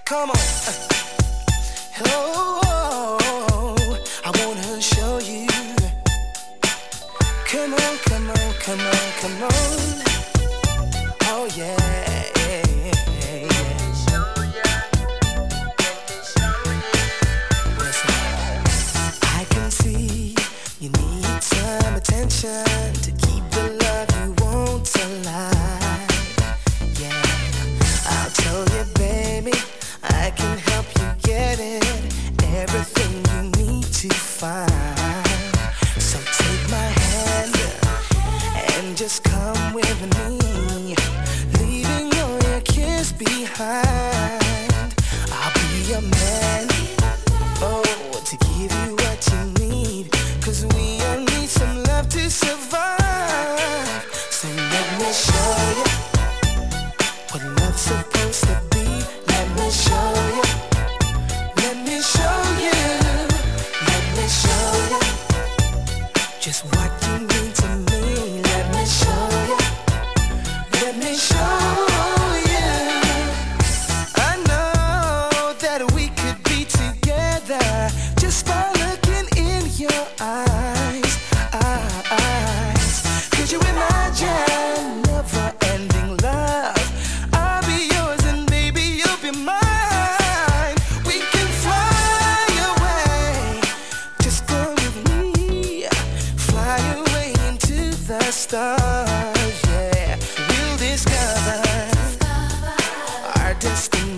Come on. Oh, I wanna show you. Come on, come on, come on, come on. Oh yeah. I can see you need some attention to keep the love you want alive. Yeah, I'll tell you, baby, I can help you get it. Everything you need to find. So take my hand and just come with me, leaving your kiss behind. I'll be your man, oh, to give you what you need, 'cause we all need some love to survive. So let me show you what love's supposed to be. Let me show you. Let me show you. Let me show you just what you mean to me. Let me show you. Let me show you. I know that we could be together just by looking in your eyes. Could you imagine never-ending love? I'll be yours and baby you'll be mine. We can fly away. Just go with me. Fly away into the stars. Yeah, we'll discover our destiny.